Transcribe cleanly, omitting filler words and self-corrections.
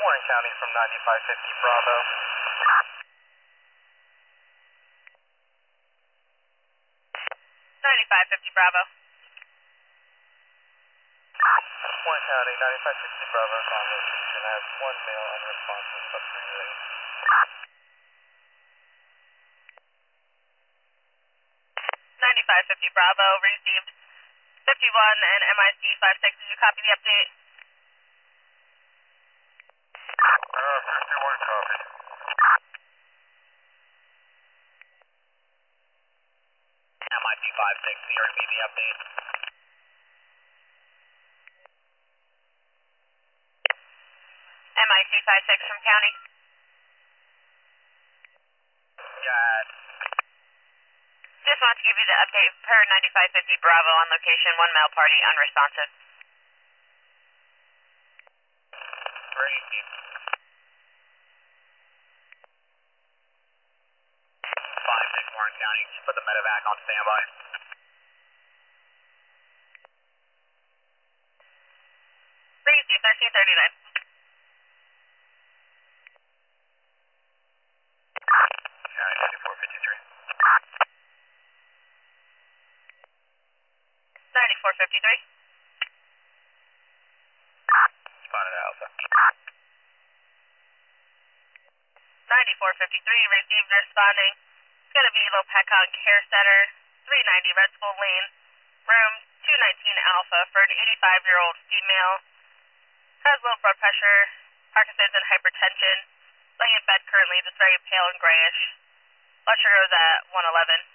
Warren County from 9550 Bravo. 9550 Bravo. Warren County, 9550 Bravo is on location. I have one male unresponsive submarine. 9550 Bravo, received 51 and MIC 56. Did you copy the update? 51 copy. MIC 56, can you repeat the update? MIC 56 from County. Yeah. Just wanted to give you the update per 9550 Bravo on location. One male party unresponsive. Received. 56 Warren County, just put the medevac on standby. Received 1339. County 9453. 9453. Spotted Alpha. 9453, received, responding. It's going to be Lopecon Care Center, 390 Red Skull Lane, room 219 Alpha for an 85-year-old female. Has low blood pressure, Parkinson's and hypertension. Laying in bed currently, just very pale and grayish. Blood sugar is at 111.